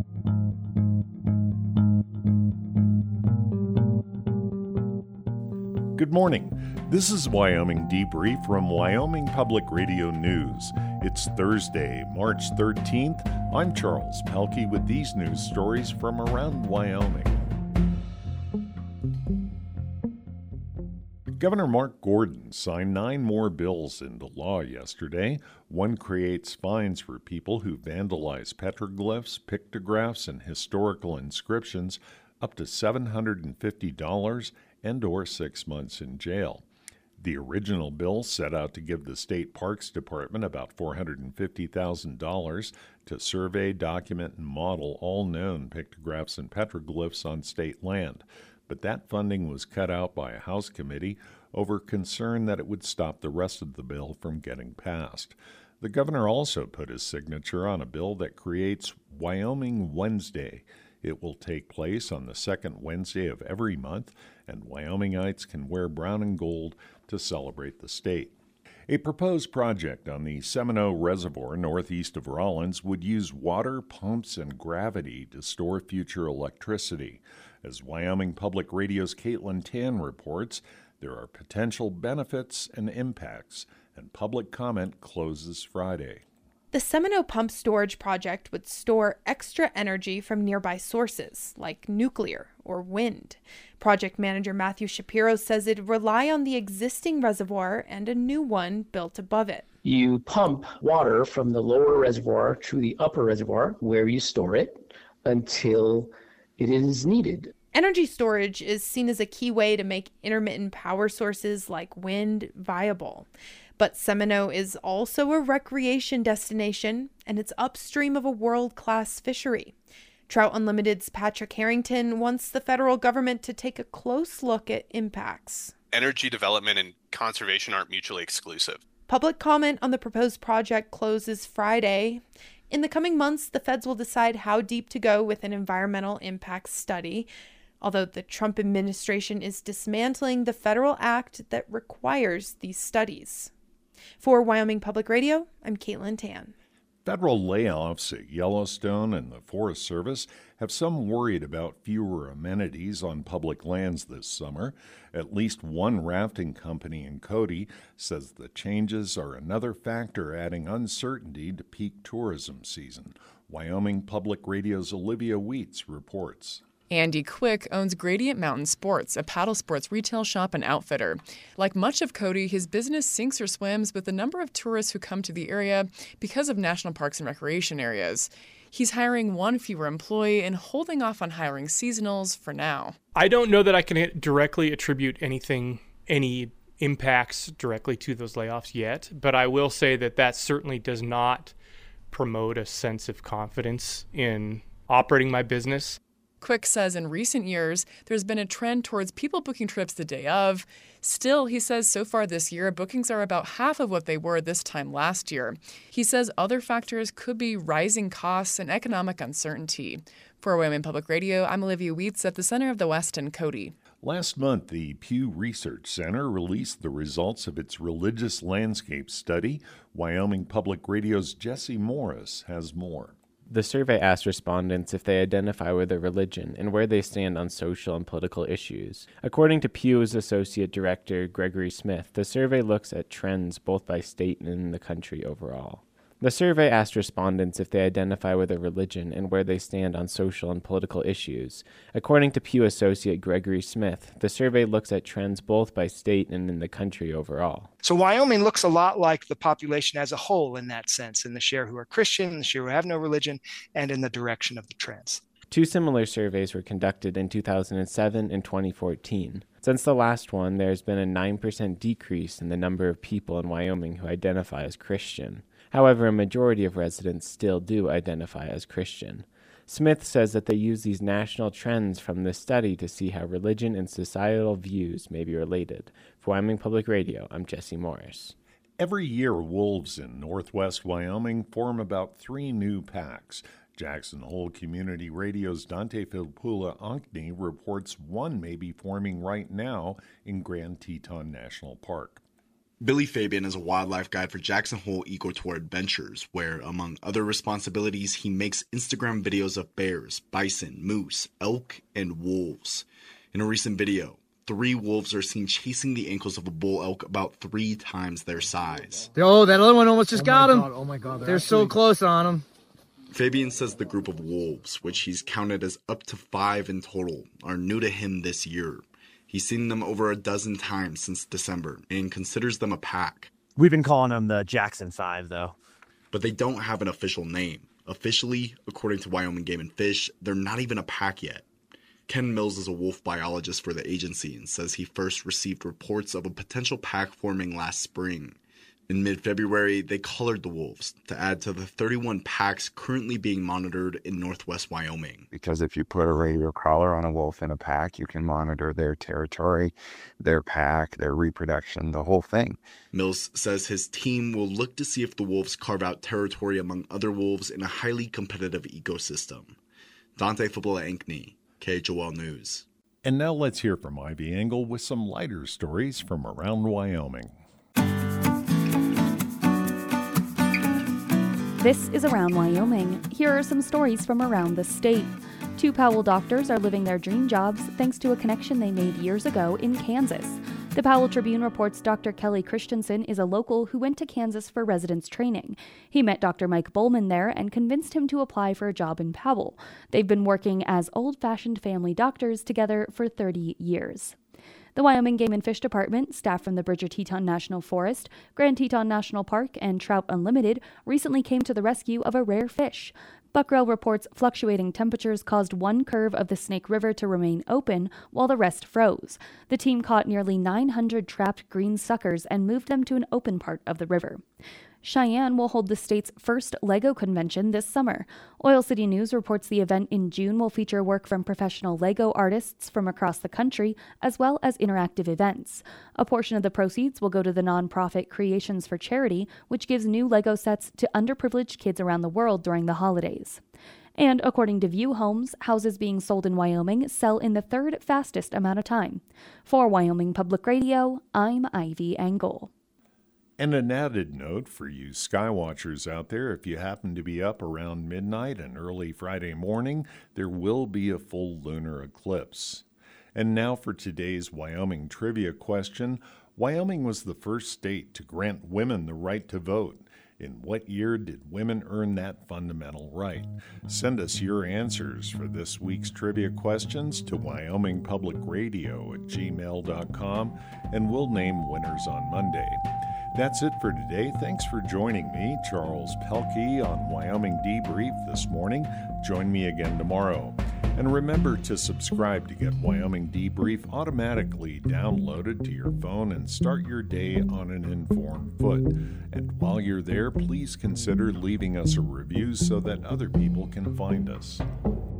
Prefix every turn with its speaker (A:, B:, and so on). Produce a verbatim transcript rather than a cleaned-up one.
A: Good morning. This is Wyoming Debrief from Wyoming Public Radio News. It's Thursday, March thirteenth. I'm Charles Pelkey with these news stories from around Wyoming. Governor Mark Gordon signed nine more bills into law yesterday. One creates fines for people who vandalize petroglyphs, pictographs, and historical inscriptions up to seven hundred fifty dollars and or six months in jail. The original bill set out to give the State Parks Department about four hundred fifty thousand dollars to survey, document, and model all known pictographs and petroglyphs on state land. But that funding was cut out by a House committee over concern that it would stop the rest of the bill from getting passed. The governor also put his signature on a bill that creates Wyoming Wednesday. It will take place on the second Wednesday of every month, and Wyomingites can wear brown and gold to celebrate the state. A proposed project on the Seminole Reservoir northeast of Rawlins would use water, pumps, and gravity to store future electricity. As Wyoming Public Radio's Caitlin Tan reports, there are potential benefits and impacts, and public comment closes Friday.
B: The Seminole Pump Storage Project would store extra energy from nearby sources, like nuclear or wind. Project manager Matthew Shapiro says it'd rely on the existing reservoir and a new one built above it.
C: You pump water from the lower reservoir to the upper reservoir, where you store it, until it is needed.
B: Energy storage is seen as a key way to make intermittent power sources like wind viable. But Seminole is also a recreation destination, and it's upstream of a world-class fishery. Trout Unlimited's Patrick Harrington wants the federal government to take a close look at impacts.
D: Energy development and conservation aren't mutually exclusive.
B: Public comment on the proposed project closes Friday. In the coming months, the feds will decide how deep to go with an environmental impact study, although the Trump administration is dismantling the federal act that requires these studies. For Wyoming Public Radio, I'm Caitlin Tan.
A: Federal layoffs at Yellowstone and the Forest Service have some worried about fewer amenities on public lands this summer. At least one rafting company in Cody says the changes are another factor adding uncertainty to peak tourism season. Wyoming Public Radio's Olivia Wheats reports.
E: Andy Quick owns Gradient Mountain Sports, a paddle sports retail shop and outfitter. Like much of Cody, his business sinks or swims with the number of tourists who come to the area because of national parks and recreation areas. He's hiring one fewer employee and holding off on hiring seasonals for now.
F: I don't know that I can directly attribute anything, any impacts directly to those layoffs yet, but I will say that that certainly does not promote a sense of confidence in operating my business.
E: Quick says in recent years, there's been a trend towards people booking trips the day of. Still, he says so far this year, bookings are about half of what they were this time last year. He says other factors could be rising costs and economic uncertainty. For Wyoming Public Radio, I'm Olivia Wheats at the Center of the West in Cody.
A: Last month, the Pew Research Center released the results of its religious landscape study. Wyoming Public Radio's Jesse Morris has more.
G: The survey asked respondents if they identify with a religion and where they stand on social and political issues. According to Pew's Associate Director Gregory Smith, the survey looks at trends both by state and in the country overall. The survey asked respondents if they identify with a religion and where they stand on social and political issues. According to Pew Associate Gregory Smith, the survey looks at trends both by state and in the country overall.
H: So Wyoming looks a lot like the population as a whole in that sense, in the share who are Christian, the share who have no religion, and in the direction of the trends.
G: Two similar surveys were conducted in two thousand seven and twenty fourteen. Since the last one, there has been a nine percent decrease in the number of people in Wyoming who identify as Christian. However, a majority of residents still do identify as Christian. Smith says that they use these national trends from this study to see how religion and societal views may be related. For Wyoming Public Radio, I'm Jesse Morris.
A: Every year, wolves in northwest Wyoming form about three new packs. Jackson Hole Community Radio's Dante Filpula Ankney reports one may be forming right now in Grand Teton National Park.
I: Billy Fabian is a wildlife guide for Jackson Hole Ecotour Adventures, where, among other responsibilities, he makes Instagram videos of bears, bison, moose, elk, and wolves. In a recent video, three wolves are seen chasing the ankles of a bull elk about three times their size.
J: Oh, that other one almost just
K: oh
J: got him.
K: God, oh my God, they're,
J: they're
K: actually...
J: so close on him.
I: Fabian says the group of wolves, which he's counted as up to five in total, are new to him this year. He's seen them over a dozen times since December and considers them a pack.
K: We've been calling them the Jackson Five, though.
I: But they don't have an official name. Officially, according to Wyoming Game and Fish, they're not even a pack yet. Ken Mills is a wolf biologist for the agency and says he first received reports of a potential pack forming last spring. In mid-February, they colored the wolves to add to the thirty-one packs currently being monitored in northwest Wyoming.
L: Because if you put a radio collar on a wolf in a pack, you can monitor their territory, their pack, their reproduction, the whole thing.
I: Mills says his team will look to see if the wolves carve out territory among other wolves in a highly competitive ecosystem. Dante Fabula-Ankney, K H O L News.
A: And now let's hear from Ivy Engel with some lighter stories from around Wyoming.
M: This is Around Wyoming. Here are some stories from around the state. Two Powell doctors are living their dream jobs thanks to a connection they made years ago in Kansas. The Powell Tribune reports Doctor Kelly Christensen is a local who went to Kansas for residence training. He met Doctor Mike Bowman there and convinced him to apply for a job in Powell. They've been working as old-fashioned family doctors together for thirty years. The Wyoming Game and Fish Department, staff from the Bridger Teton National Forest, Grand Teton National Park, and Trout Unlimited recently came to the rescue of a rare fish. Buckreil reports fluctuating temperatures caused one curve of the Snake River to remain open while the rest froze. The team caught nearly nine hundred trapped green suckers and moved them to an open part of the river. Cheyenne will hold the state's first LEGO convention this summer. Oil City News reports the event in June will feature work from professional LEGO artists from across the country, as well as interactive events. A portion of the proceeds will go to the nonprofit Creations for Charity, which gives new LEGO sets to underprivileged kids around the world during the holidays. And according to View Homes, houses being sold in Wyoming sell in the third fastest amount of time. For Wyoming Public Radio, I'm Ivy Engel.
A: And an added note for you skywatchers out there, if you happen to be up around midnight and early Friday morning, there will be a full lunar eclipse. And now for today's Wyoming trivia question. Wyoming was the first state to grant women the right to vote. In what year did women earn that fundamental right? Send us your answers for this week's trivia questions to wyoming public radio at gmail dot com, and we'll name winners on Monday. That's it for today. Thanks for joining me, Charles Pelkey, on Wyoming Debrief this morning. Join me again tomorrow. And remember to subscribe to get Wyoming Debrief automatically downloaded to your phone and start your day on an informed foot. And while you're there, please consider leaving us a review so that other people can find us.